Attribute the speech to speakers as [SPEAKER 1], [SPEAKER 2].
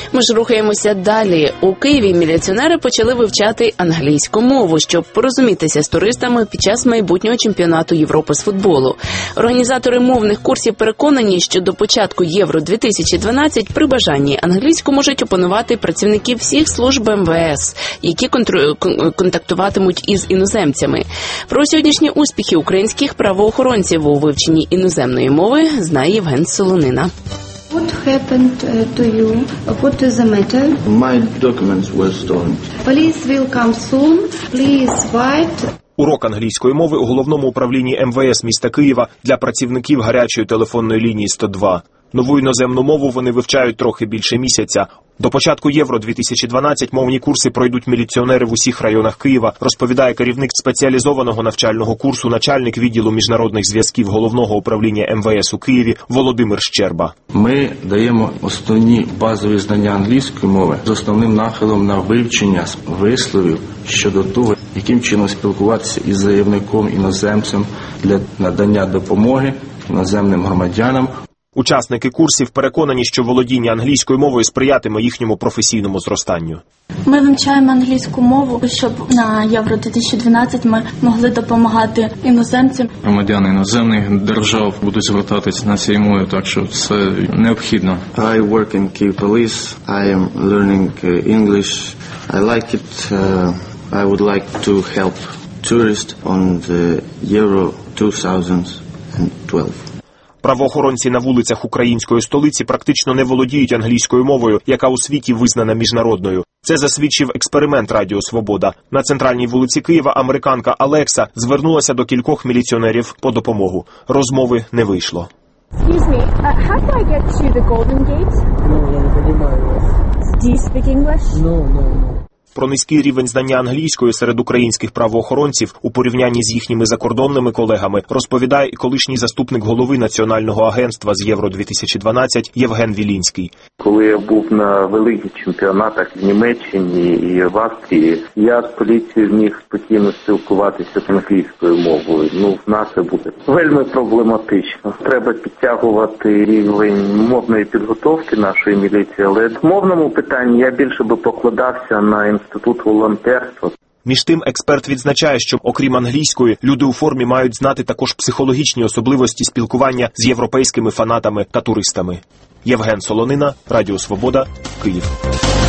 [SPEAKER 1] Ми ж рухаємося далі. У Києві міліціонери почали вивчати англійську мову, щоб порозумітися з туристами під час майбутнього чемпіонату Європи з футболу. Організатори мовних курсів переконані, що до початку Євро-2012 при бажанні англійську можуть опанувати працівники всіх служб МВС, які контактуватимуть із іноземцями. Про сьогоднішні успіхи українських правоохоронців у вивченні іноземної мови знає Євген Солонина.
[SPEAKER 2] What happened to you? What is the matter?
[SPEAKER 3] My documents were stolen.
[SPEAKER 2] Police will come soon. Please wait.
[SPEAKER 4] Урок англійської мови у головному управлінні МВС міста Києва для працівників гарячої телефонної лінії 102. Нову іноземну мову вони вивчають трохи більше місяця. До початку Євро-2012 мовні курси пройдуть міліціонери в усіх районах Києва, розповідає керівник спеціалізованого навчального курсу, начальник відділу міжнародних зв'язків головного управління МВС у Києві Володимир Щерба.
[SPEAKER 3] Ми даємо основні базові знання англійської мови з основним нахилом на вивчення висловів щодо того, яким чином спілкуватися із заявником-іноземцем для надання допомоги іноземним громадянам.
[SPEAKER 4] Учасники курсів переконані, що володіння англійською мовою сприятиме їхньому професійному зростанню.
[SPEAKER 5] Ми вивчаємо англійську мову, щоб на Євро-2012 ми могли допомагати іноземцям.
[SPEAKER 6] Громадяни іноземних держав будуть звертатися на цій мові, так що це необхідно.
[SPEAKER 3] I work in Kyiv police. I am learning English. I like it. I would like to help tourists on the Euro 2012.
[SPEAKER 4] Правоохоронці на вулицях української столиці практично не володіють англійською мовою, яка у світі визнана міжнародною. Це засвідчив експеримент Радіо Свобода. На центральній вулиці Києва американка Алекса звернулася до кількох міліціонерів по допомогу. Розмови не вийшло.
[SPEAKER 7] Excuse me, how do I get to the Golden Gate?
[SPEAKER 8] No, я не понимаю вас.
[SPEAKER 7] Do you speak English?
[SPEAKER 8] No.
[SPEAKER 4] Про низький рівень знання англійської серед українських правоохоронців у порівнянні з їхніми закордонними колегами розповідає і колишній заступник голови Національного агентства з Євро-2012 Євген Вілінський.
[SPEAKER 9] Коли я був на великих чемпіонатах в Німеччині і в Австрії, я з поліцією міг спокійно спілкуватися англійською мовою. В нас це буде вельми проблематично. Треба підтягувати рівень мовної підготовки нашої міліції, але в мовному питанні я більше би покладався на інститут волонтерства.
[SPEAKER 4] Між тим, експерт відзначає, що, окрім англійської, люди у формі мають знати також психологічні особливості спілкування з європейськими фанатами та туристами. Євген Солонина, Радіо Свобода, Київ.